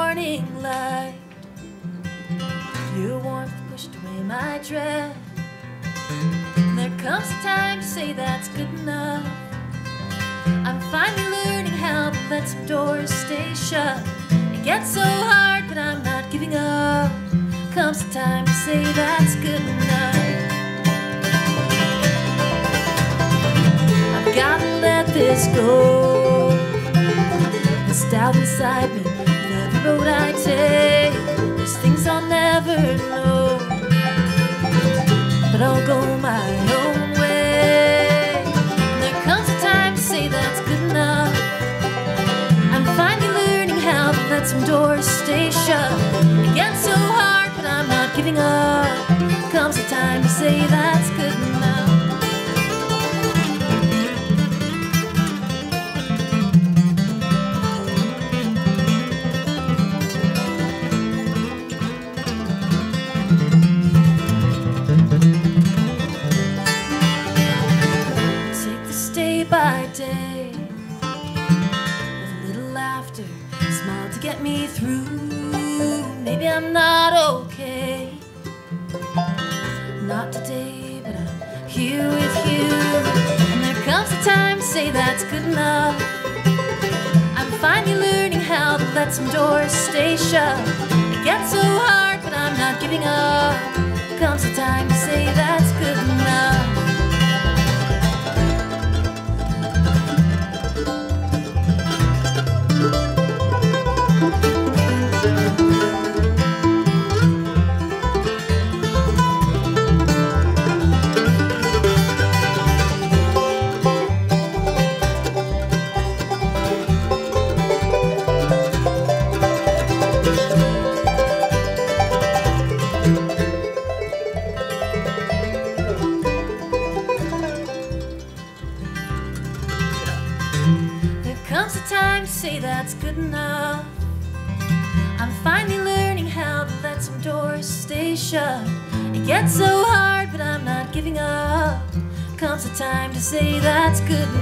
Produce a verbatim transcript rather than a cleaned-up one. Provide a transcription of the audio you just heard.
morning light. Your warmth pushed away my dread. And there comes a time to say that's good enough. I'm finally learning how to let some doors stay shut. It gets so hard, but I'm not giving up. Comes the time to say that's good enough. I've gotta let this go. This doubt inside me, with every road I take, there's things I'll never know, but I'll go my own way. And there comes a time to say that's good enough. I'm finally learning how to let some doors stay shut. It gets so hard, but I'm not giving up. Comes a time to say that's good enough. By day, with a little laughter, smile to get me through. Maybe I'm not okay, not today, but I'm here with you. And there comes a time to say that's good enough. I'm finally learning how to let some doors stay shut. It gets so hard, but I'm not giving up. Comes a time to say that's good enough. Comes a time to say that's good enough. I'm finally learning how to let some doors stay shut. It gets so hard, but I'm not giving up. Comes a time to say that's good enough.